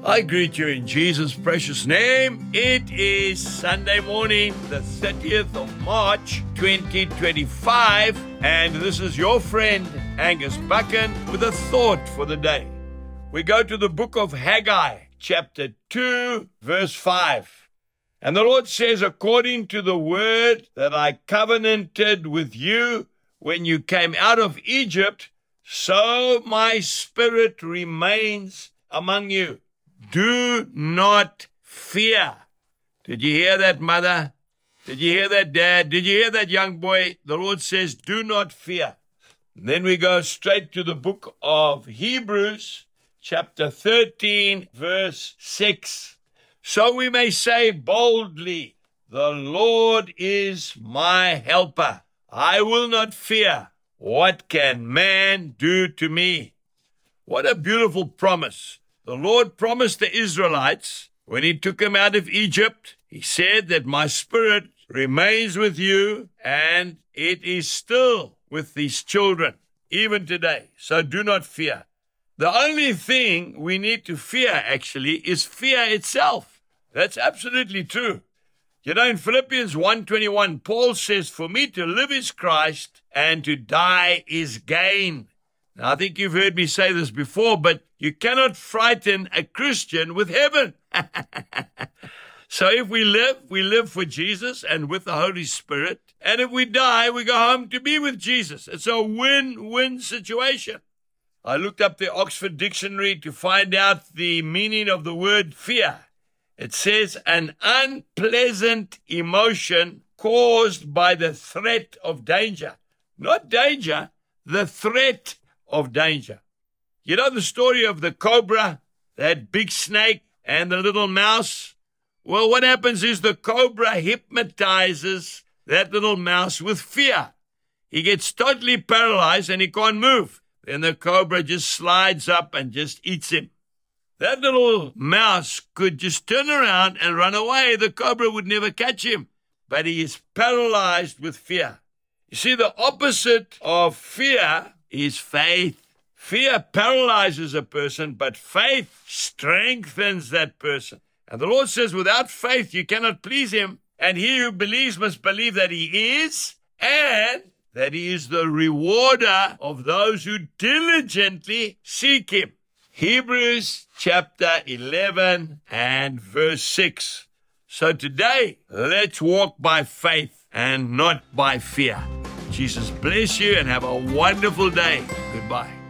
I greet you in Jesus' precious name. It is Sunday morning, the 30th of March, 2025, and this is your friend, Angus Buchan, with a thought for the day. We go to the book of Haggai, chapter 2, verse 5. And the Lord says, according to the word that I covenanted with you when you came out of Egypt, so my spirit remains among you. Do not fear. Did you hear that, mother? Did you hear that, dad? Did you hear that, young boy? The Lord says, do not fear. Then we go straight to the book of Hebrews, chapter 13, verse 6. So we may say boldly, the Lord is my helper. I will not fear. What can man do to me? What a beautiful promise. The Lord promised the Israelites when he took them out of Egypt, he said that my spirit remains with you and it is still with these children, even today. So do not fear. The only thing we need to fear, actually, is fear itself. That's absolutely true. You know, in Philippians 1:21, Paul says, for me to live is Christ and to die is gain. Now, I think you've heard me say this before, but you cannot frighten a Christian with heaven. So if we live for Jesus and with the Holy Spirit. And if we die, we go home to be with Jesus. It's a win-win situation. I looked up the Oxford Dictionary to find out the meaning of the word fear. It says an unpleasant emotion caused by the threat of danger. Not danger, the threat of danger. You know the story of the cobra, that big snake, and the little mouse? Well, what happens is the cobra hypnotizes that little mouse with fear. He gets totally paralyzed and he can't move. Then the cobra just slides up and just eats him. That little mouse could just turn around and run away. The cobra would never catch him. But he is paralyzed with fear. You see, the opposite of fear is faith. Fear paralyzes a person, but faith strengthens that person. And the Lord says, without faith, you cannot please him. And he who believes must believe that he is, and that he is the rewarder of those who diligently seek him. Hebrews chapter 11 and verse 6. So today, let's walk by faith and not by fear. Jesus bless you and have a wonderful day. Goodbye.